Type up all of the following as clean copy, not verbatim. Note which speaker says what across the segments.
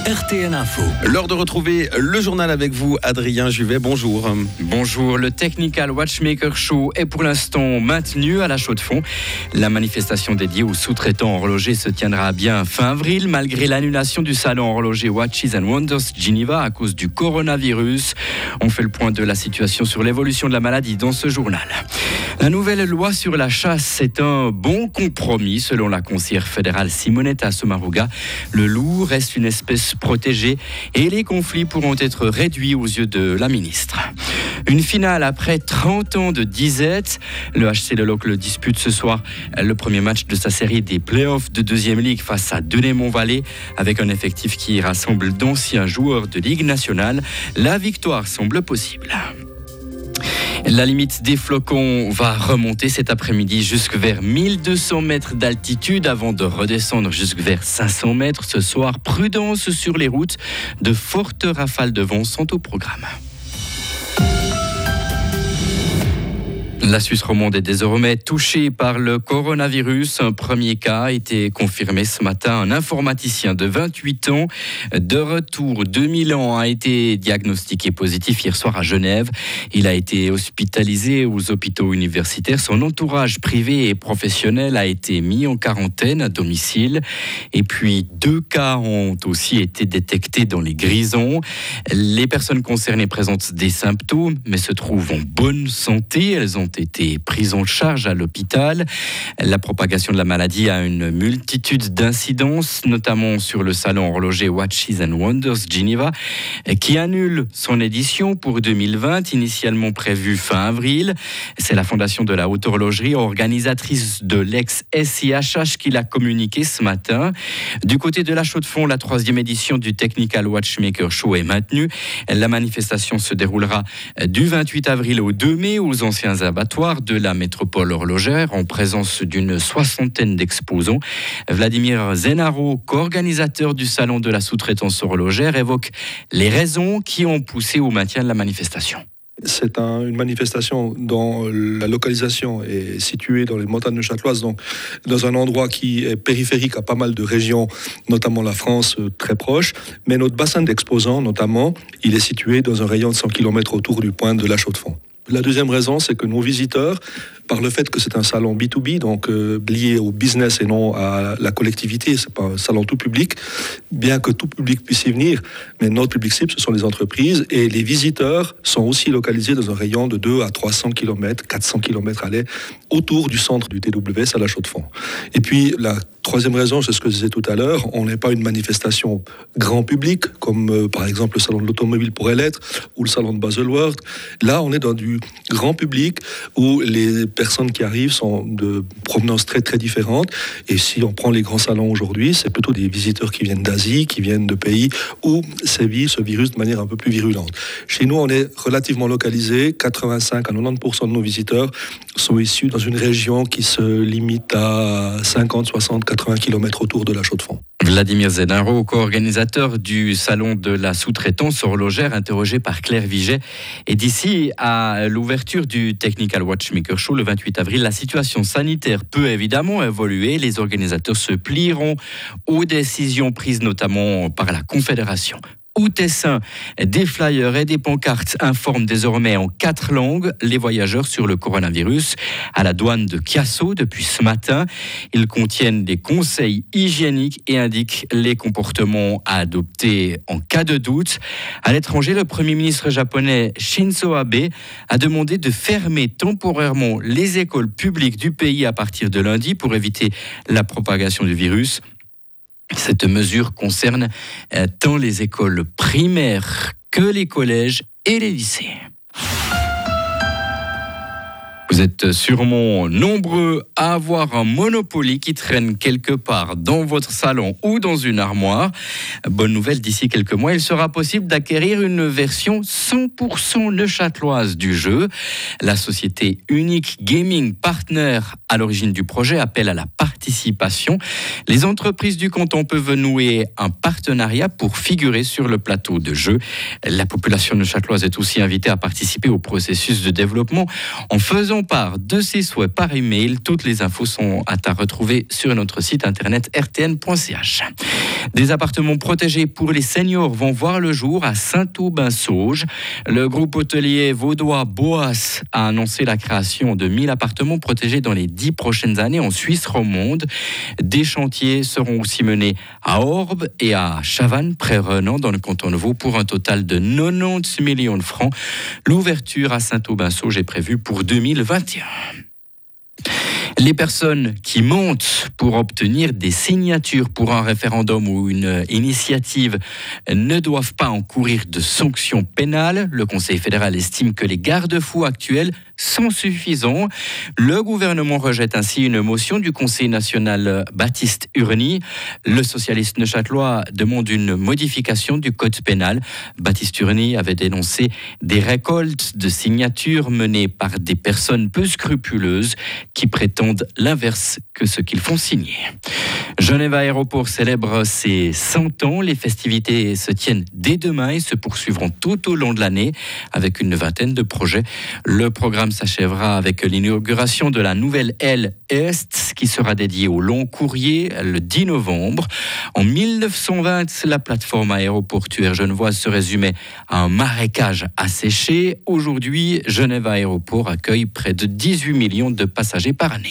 Speaker 1: RTL Info.
Speaker 2: L'heure de retrouver le journal avec vous, Adrien Juvet. Bonjour.
Speaker 3: Bonjour, le Technical Watchmaker Show est pour l'instant maintenu à la Chaux-de-Fonds. La manifestation dédiée aux sous-traitants horlogers se tiendra bien fin avril, malgré l'annulation du salon horloger Watches and Wonders Geneva à cause du coronavirus. On fait le point de la situation sur l'évolution de la maladie dans ce journal. La nouvelle loi sur la chasse est un bon compromis, selon la conseillère fédérale Simonetta Sommaruga. Le loup reste une espèce protégée et les conflits pourront être réduits aux yeux de la ministre. Une finale après 30 ans de disette. Le HC Lelocle dispute ce soir le premier match de sa série des playoffs de deuxième ligue face à Denain-Montvalais avec un effectif qui rassemble d'anciens joueurs de Ligue nationale. La victoire semble possible. La limite des flocons va remonter cet après-midi jusque vers 1200 mètres d'altitude avant de redescendre jusque vers 500 mètres ce soir. Prudence sur les routes, de fortes rafales de vent sont au programme. La Suisse romande est désormais touchée par le coronavirus. Un premier cas a été confirmé ce matin. Un informaticien de 28 ans de retour de Milan a été diagnostiqué positif hier soir à Genève. Il a été hospitalisé aux hôpitaux universitaires. Son entourage privé et professionnel a été mis en quarantaine à domicile. Et puis 2 cas ont aussi été détectés dans les Grisons. Les personnes concernées présentent des symptômes mais se trouvent en bonne santé. Elles ont été prises en charge à l'hôpital. La propagation de la maladie a une multitude d'incidences, notamment sur le salon horloger Watches and Wonders Geneva, qui annule son édition pour 2020, initialement prévue fin avril. C'est la Fondation de la Haute Horlogerie, organisatrice de l'ex-SIHH, qui l'a communiqué ce matin. Du côté de la Chaux-de-Fonds, la 3e édition du Technical Watchmaker Show est maintenue. La manifestation se déroulera du 28 avril au 2 mai aux anciens abattoirs de la métropole horlogère en présence d'une 60aine d'exposants. Vladimir Zenaro, co-organisateur du salon de la sous-traitance horlogère, évoque les raisons qui ont poussé au maintien de la manifestation.
Speaker 4: C'est une manifestation dont la localisation est située dans les montagnes châteloises, donc dans un endroit qui est périphérique à pas mal de régions, notamment la France très proche. Mais notre bassin d'exposants, notamment, il est situé dans un rayon de 100 km autour du point de la Chaux-de-Fonds. La deuxième raison, c'est que nos visiteurs, par le fait que c'est un salon B2B, donc lié au business et non à la collectivité, c'est pas un salon tout public, bien que tout public puisse y venir, mais notre public cible, ce sont les entreprises, et les visiteurs sont aussi localisés dans un rayon de 2 à 300 km, 400 km aller, autour du centre du TWS à la Chaux-de-Fonds. Et puis, la troisième raison, c'est ce que je disais tout à l'heure, on n'est pas une manifestation grand public, comme par exemple le salon de l'automobile pourrait l'être, ou le salon de Baselworld. Là, on est dans du grand public où les personnes qui arrivent sont de provenance très très différentes. Et si on prend les grands salons aujourd'hui, c'est plutôt des visiteurs qui viennent d'Asie, qui viennent de pays où sévit ce virus de manière un peu plus virulente. Chez nous, on est relativement localisé. 85 à 90% de nos visiteurs sont issus dans une région qui se limite à 50, 60, 80 km autour de la Chaux-de-Fonds.
Speaker 3: Vladimir Zenaro, co-organisateur du salon de la sous-traitance horlogère, interrogé par Claire Viget. Et d'ici à l'ouverture du Technical Watchmaker Show le 28 avril, la situation sanitaire peut évidemment évoluer. Les organisateurs se plieront aux décisions prises notamment par la Confédération. Au Tessin, des flyers et des pancartes informent désormais en 4 langues les voyageurs sur le coronavirus à la douane de Chiasso depuis ce matin. Ils contiennent des conseils hygiéniques et indiquent les comportements à adopter en cas de doute. À l'étranger, le Premier ministre japonais Shinzo Abe a demandé de fermer temporairement les écoles publiques du pays à partir de lundi pour éviter la propagation du virus. Cette mesure concerne tant les écoles primaires que les collèges et les lycées. Vous êtes sûrement nombreux à avoir un Monopoly qui traîne quelque part dans votre salon ou dans une armoire. Bonne nouvelle, d'ici quelques mois, il sera possible d'acquérir une version 100% neuchâteloise du jeu. La société Unique Gaming Partner, à l'origine du projet, appelle à la participation. Les entreprises du canton peuvent nouer un partenariat pour figurer sur le plateau de jeu. La population neuchâteloise est aussi invitée à participer au processus de développement en faisant faisant part de ses souhaits par email. Toutes les infos sont à retrouver sur notre site internet rtn.ch. Des appartements protégés pour les seniors vont voir le jour à Saint-Aubin-Sauges. Le groupe hôtelier vaudois Boas a annoncé la création de 1000 appartements protégés dans les 10 prochaines années en Suisse romande. Des chantiers seront aussi menés à Orbe et à Chavannes, près Renan, dans le canton de Vaud, pour un total de 90 millions de francs. L'ouverture à Saint-Aubin-Sauges est prévue pour 2021. Les personnes qui montent pour obtenir des signatures pour un référendum ou une initiative ne doivent pas encourir de sanctions pénales. Le Conseil fédéral estime que les garde-fous actuels sont suffisants. Le gouvernement rejette ainsi une motion du Conseil national Baptiste Urny. Le socialiste neuchâtelois demande une modification du code pénal. Baptiste Urny avait dénoncé des récoltes de signatures menées par des personnes peu scrupuleuses qui prétendent l'inverse que ce qu'ils font signer. Genève Aéroport célèbre ses 100 ans. Les festivités se tiennent dès demain et se poursuivront tout au long de l'année avec une vingtaine de projets. Le programme s'achèvera avec l'inauguration de la nouvelle aile Est qui sera dédiée au long courrier le 10 novembre. En 1920, la plateforme aéroportuaire genevoise se résumait à un marécage asséché. Aujourd'hui, Genève Aéroport accueille près de 18 millions de passagers par année.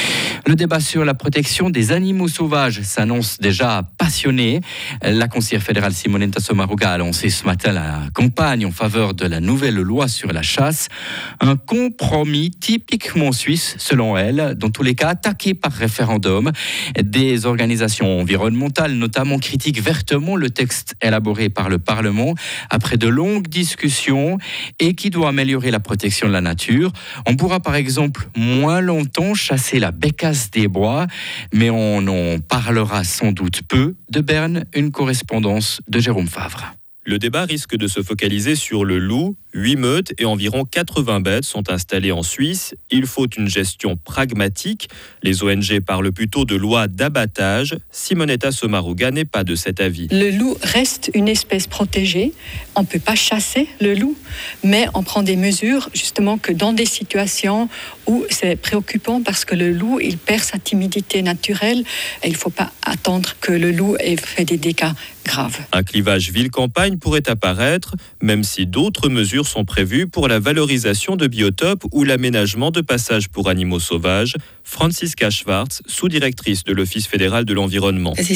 Speaker 3: Le débat sur la protection des animaux sauvages s'annonce déjà passionné. La conseillère fédérale Simonetta Sommaruga a lancé ce matin la campagne en faveur de la nouvelle loi sur la chasse. Un compromis typiquement suisse, selon elle, dans tous les cas attaqué par référendum. Des organisations environnementales notamment critiquent vertement le texte élaboré par le Parlement après de longues discussions et qui doit améliorer la protection de la nature. On pourra par exemple moins longtemps chasser la bécasse des bois, mais on en parlera sans doute peu. De Berne, une correspondance de Jérôme Favre.
Speaker 1: Le débat risque de se focaliser sur le loup. 8 meutes et environ 80 bêtes sont installées en Suisse. Il faut une gestion pragmatique. Les ONG parlent plutôt de loi d'abattage. Simonetta Sommaruga n'est pas de cet avis.
Speaker 5: Le loup reste une espèce protégée. On ne peut pas chasser le loup, mais on prend des mesures justement que dans des situations où c'est préoccupant parce que le loup, il perd sa timidité naturelle et il ne faut pas attendre que le loup ait fait des dégâts graves.
Speaker 1: Un clivage ville-campagne pourrait apparaître, même si d'autres mesures sont prévues pour la valorisation de biotopes ou l'aménagement de passages pour animaux sauvages. Franziska Schwarz, sous-directrice de l'Office fédéral de l'environnement.
Speaker 6: Il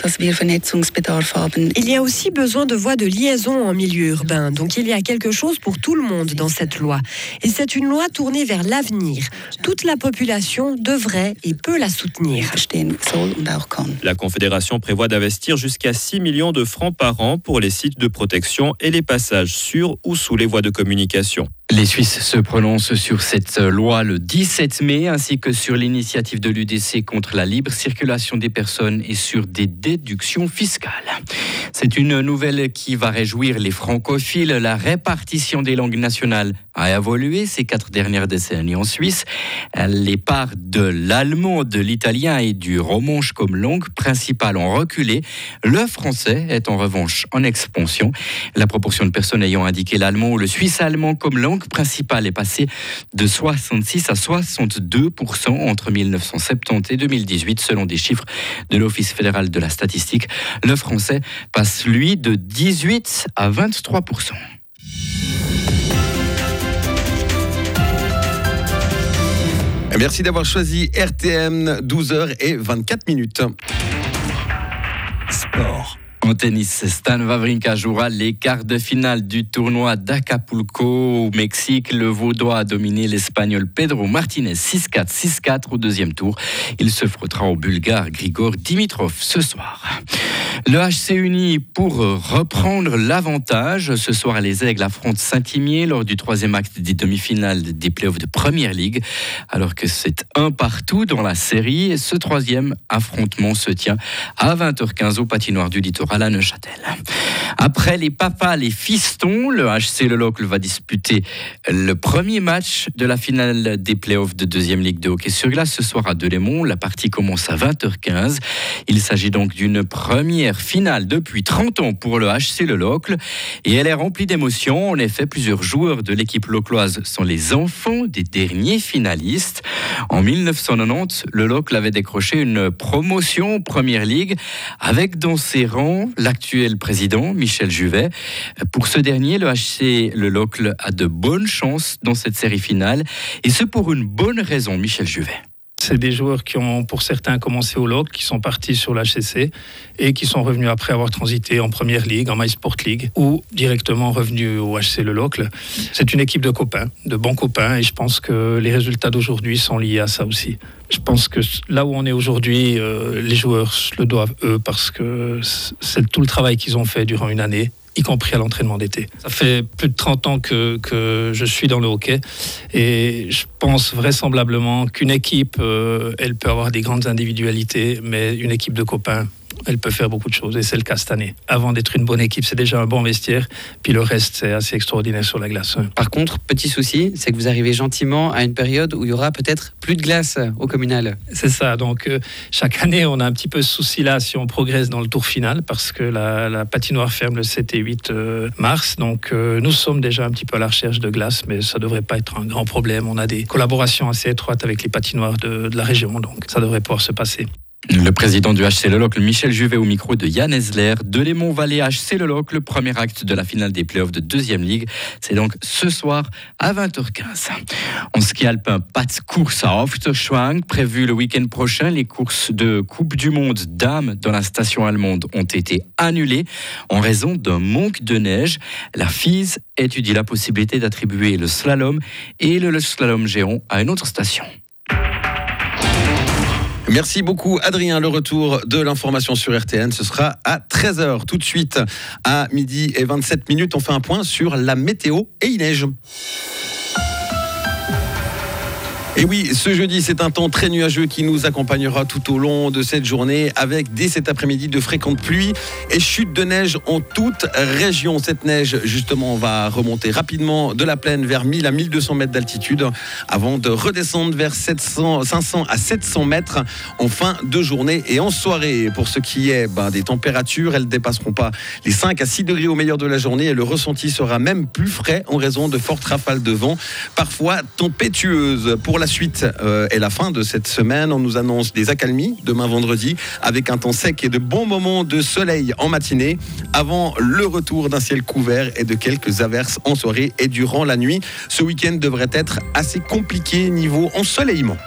Speaker 6: y a aussi besoin de voies de liaison en milieu urbain. Donc il y a quelque chose pour tout le monde dans cette loi. Et c'est une loi tournée vers l'avenir. Toute la population devrait et peut la soutenir.
Speaker 1: La Confédération prévoit d'investir jusqu'à 6 millions de francs par an pour les sites de protection et les passages sur ou sous les voies de communication.
Speaker 3: Les Suisses se prononcent sur cette loi le 17 mai, ainsi que sur l'initiative de l'UDC contre la libre circulation des personnes et sur des déductions fiscales. C'est une nouvelle qui va réjouir les francophiles. La répartition des langues nationales a évolué ces 4 dernières décennies en Suisse. Les parts de l'allemand, de l'italien et du romanche comme langue principale ont reculé. Le français est en revanche en expansion. La proportion de personnes ayant indiqué l'allemand ou le suisse-allemand comme langue principale est passée de 66 à 62% entre 1970 et 2018 selon des chiffres de l'Office fédéral de la statistique. Le français passe lui de 18 à 23%.
Speaker 2: Merci d'avoir choisi RTM, 12h24. Sport.
Speaker 3: En tennis, Stan Wawrinka jouera les quarts de finale du tournoi d'Acapulco au Mexique. Le Vaudois a dominé l'Espagnol Pedro Martinez 6-4, 6-4 au deuxième tour. Il se frottera au Bulgare Grigor Dimitrov ce soir. Le HC uni pour reprendre l'avantage. Ce soir, les Aigles affrontent Saint-Imier lors du 3e acte des demi-finales des playoffs de Première Ligue. Alors que c'est 1-1 dans la série, ce 3e affrontement se tient à 20h15 au patinoire du Littoral. à la Neuchâtel. Après les papas, les fistons, le HC Le Locle va disputer le premier match de la finale des playoffs de deuxième ligue de hockey sur glace ce soir à Delémont. La partie commence à 20h15. Il s'agit donc d'une première finale depuis 30 ans pour le HC Le Locle et elle est remplie d'émotions. En effet, plusieurs joueurs de l'équipe locloise sont les enfants des derniers finalistes. En 1990, Le Locle avait décroché une promotion Première Ligue avec dans ses rangs l'actuel président Michel Juvet. Pour ce dernier, le HC Le Locle a de bonnes chances dans cette série finale et ce pour une bonne raison, Michel Juvet.
Speaker 7: C'est des joueurs qui ont, pour certains, commencé au Locle, qui sont partis sur l'HCC et qui sont revenus après avoir transité en Première Ligue, en MySport League, ou directement revenus au HC Le Locle. C'est une équipe de copains, de bons copains, et je pense que les résultats d'aujourd'hui sont liés à ça aussi. Je pense que là où on est aujourd'hui, les joueurs le doivent eux, parce que c'est tout le travail qu'ils ont fait durant une année, y compris à l'entraînement d'été. Ça fait plus de 30 ans que je suis dans le hockey et je pense vraisemblablement qu'une équipe, elle peut avoir des grandes individualités, mais une équipe de copains, elle peut faire beaucoup de choses et c'est le cas cette année. Avant d'être une bonne équipe, c'est déjà un bon vestiaire, puis le reste, c'est assez extraordinaire sur la glace.
Speaker 8: Par contre, petit souci, c'est que vous arrivez gentiment à une période où il y aura peut-être plus de glace au communal.
Speaker 7: C'est ça, donc chaque année, on a un petit peu ce souci-là si on progresse dans le tour final, parce que la patinoire ferme le 7 et 8 mars, donc nous sommes déjà un petit peu à la recherche de glace, mais ça ne devrait pas être un grand problème. On a des collaborations assez étroites avec les patinoires de la région, donc ça devrait pouvoir se passer.
Speaker 3: Le président du HC Le Locle, Michel Juvet, au micro de Yann Esler. Delémont-Vallée HC Le Locle, le premier acte de la finale des playoffs de deuxième ligue. C'est donc ce soir à 20h15. En ski alpin, pas de course à Aufterschwang prévu le week-end prochain. Les courses de Coupe du Monde dames dans la station allemande ont été annulées en raison d'un manque de neige. La FIS étudie la possibilité d'attribuer le slalom et le slalom géant à une autre station.
Speaker 2: Merci beaucoup Adrien. Le retour de l'information sur RTN, ce sera à 13h. Tout de suite, à 12h27, on fait un point sur la météo et il neige. Et oui, ce jeudi, c'est un temps très nuageux qui nous accompagnera tout au long de cette journée avec dès cet après-midi de fréquentes pluies et chutes de neige en toute région. Cette neige, justement, va remonter rapidement de la plaine vers 1000 à 1200 mètres d'altitude avant de redescendre vers 500 à 700 mètres en fin de journée et en soirée. Pour ce qui est des températures, elles ne dépasseront pas les 5 à 6 degrés au meilleur de la journée et le ressenti sera même plus frais en raison de fortes rafales de vent, parfois tempétueuses. Pour la suite et la fin de cette semaine, on nous annonce des accalmies demain vendredi avec un temps sec et de bons moments de soleil en matinée avant le retour d'un ciel couvert et de quelques averses en soirée et durant la nuit. Ce week-end devrait être assez compliqué niveau ensoleillement.